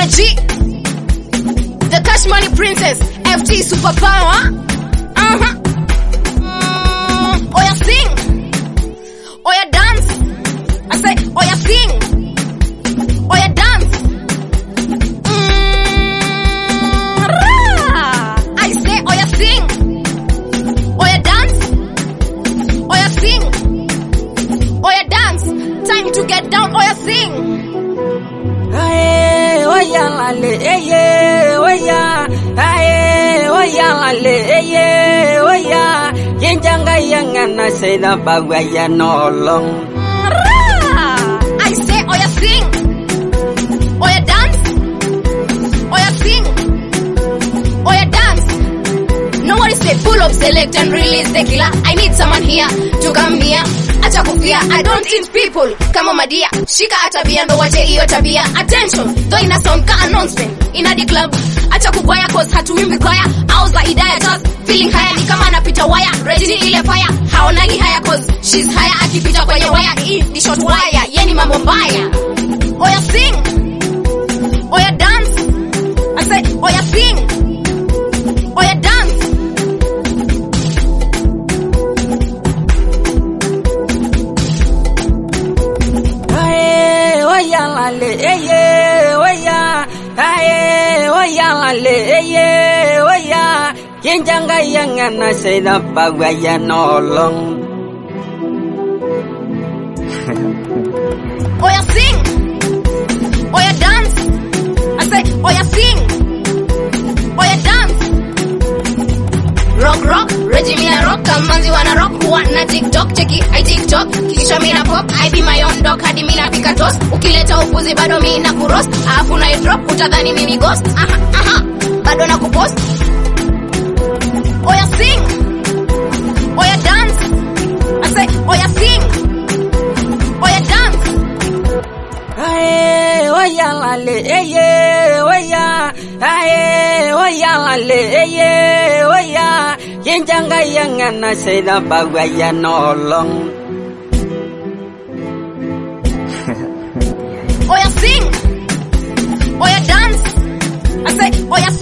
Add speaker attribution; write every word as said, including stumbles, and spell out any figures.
Speaker 1: G, the Cash Money Princess, F T Superpower. Uh-huh. Mm, Oya sing, Oya dance. I say Oya sing, Oya dance. Mm, rah. I say Oya sing, Oya dance, Oya sing, Oya dance. Time to get down, Oya sing.
Speaker 2: Aye, oya lale, eye, oya. Aye, oya lale, eye, oya. Yenjanga yangana seda bagaya nolong.
Speaker 1: I say oya sing, oya dance, oya sing, oya dance. No one say pull up, select and release the killer. I need someone here to come here. Acha kufia, I don't eat people. Kama madia, shika atabia ndo wache iyo tabia. Attention, though ina sound ka announcement ina the club. Acha kukwaya cause hatuimbi kwaya. Auza hidaya just feeling higher ni kama napita wire. Ready ile fire, haonagi haya cause she's higher. Akipita kwenye wire, hii ni short wire. Yeni mambo mbaya. Oya sing, oya dance. I say oya sing, oya dance.
Speaker 2: Oya lale, eye, oya. Aye, oya lale, eye, oya. Yenjanga yangana seda bagaya nolong.
Speaker 1: Oya sing, oya dance. I say oya sing, oya dance. Rock rock, Regimia rock, kamanzi wana rock. Wana TikTok, cheki, I TikTok. Kisha mina pop, I be my own dog. Hadi mina pika toast. Ukileta upuzi bado mina kuroast. Afu na drop, utadhani mimi ghost. Aha, aha, bado na kupost. Oya sing, oya dance. I say oya sing, oya dance.
Speaker 2: Aye, oya lale, eye, oya. Aye, oya lale, eye, oya. Yenjanga yangana seda bagaya nolong.
Speaker 1: Oya sing, oya dance. I say oya